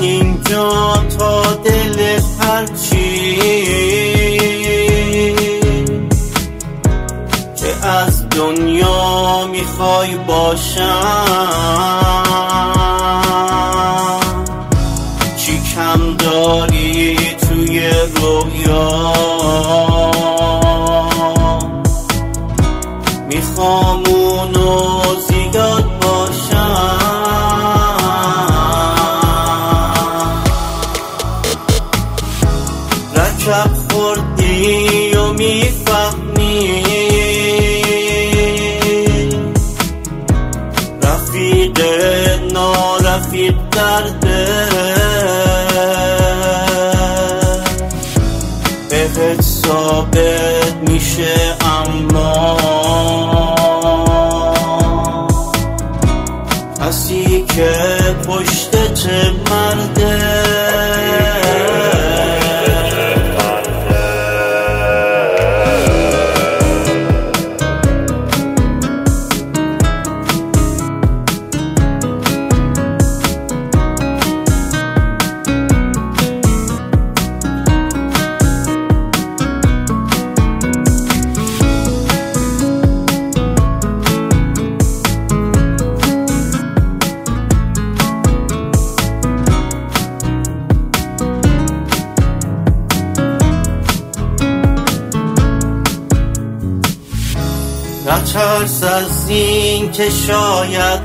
اینجا تا دل هرچی که از دنیا میخوای باشم، چی کم داری توی رویا، میخوام اونو زیاد باشم. رکب خوردی و میفهمی رفیق نارفیق درده، بهت ثابت میشه اما کسی که پشتت مرده. نترس از این که شاید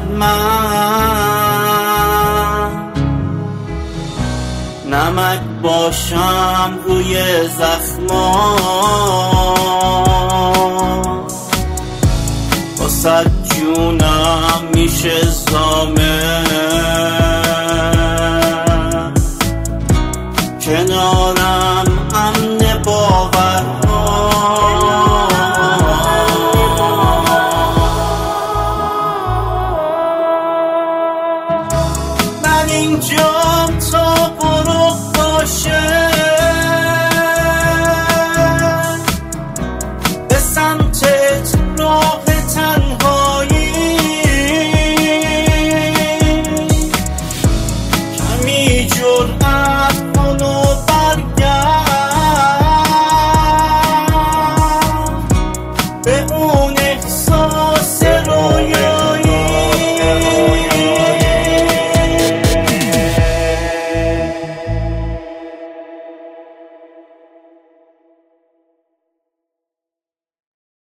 من نمک باشم روی زخما، واسه جونم میشه زامه، کنارم امن باورها. اینجام تا برو باشه به سمتت راه تنهایی، کمی جرأت کن و برگرد به اون